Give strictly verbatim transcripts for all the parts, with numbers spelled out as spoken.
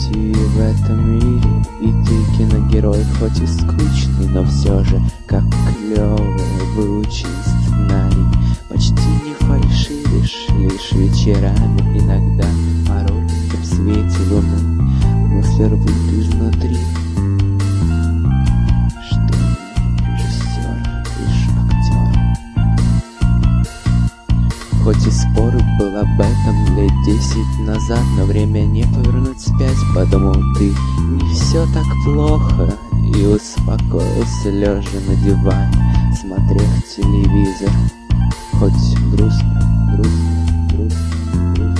пути в этом мире, и ты киногерой, хоть и скучный, но все же как клёвый выученный сценарий. Почти не фальшивишь, лишь вечерами, иногда порой в свете луны мысли рвут изнутри. Что режиссер, лишь актер. Хоть и спор был об этом лет десять назад, но время не повернуть вспять. Подумал ты, не все так плохо, и успокоился, лежа на диване, смотрев телевизор. Хоть грустно, грустно, грустно, грустно.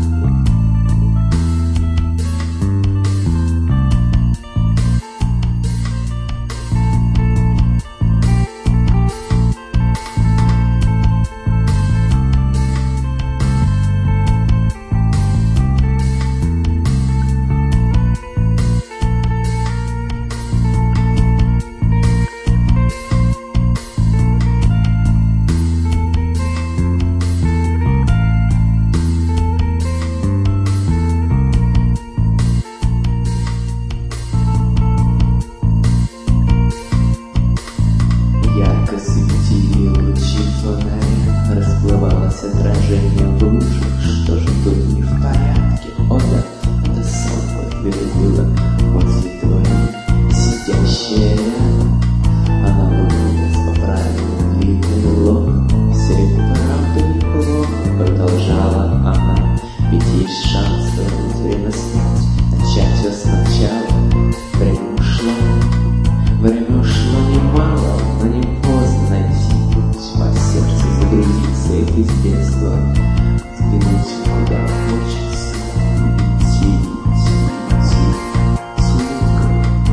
Расплывалось отражение в лужах. Что же тут не в порядке? О да, это сон подберегла возле твоей, сидящая рядом. Она улыбнулась, поправила длинный лоб. Все и правда неплохо, продолжала она. Ведь есть шанс вернуть время снять, начать все сначала. Время ушло, время ушло немало, но не поздно найти путь по сердцу, загрузиться и из детства, взглянуть куда хочется, идти, идти, идти, тихо.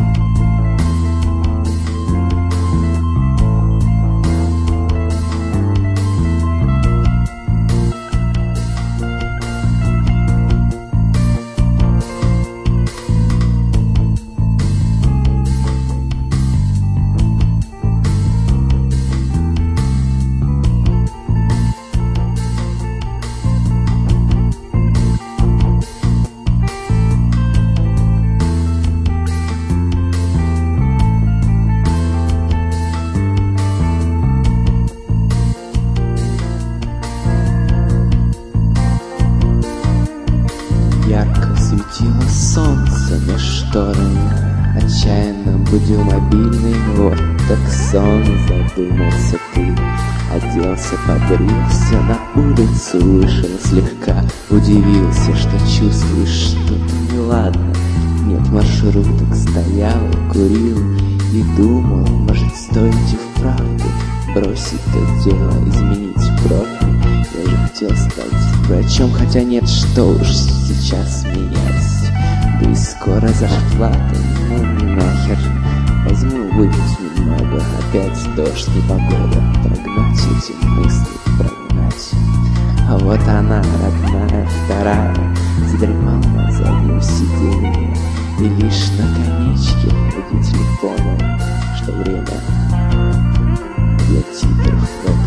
Ярко светило солнце на шторами, отчаянно будил мобильный, вот так сон, задумался ты. Оделся, побрился, на улицу вышел, слегка удивился, что чувствуешь что-то неладно. Нет маршруток, стоял, курил и думал, может стоит и вправду бросить то дело, изменить профиль. Я же хотел стать врачом, хотя нет, что уж сейчас менять. Да и скоро зарплата, ну нахер. Возьму выпить немного, опять дождь, непогода. Прогнать эти мысли, прогнать. А вот она, родная, вторая, задремала на заднем сиденье. И лишь на конечке водитель понял, что время для титров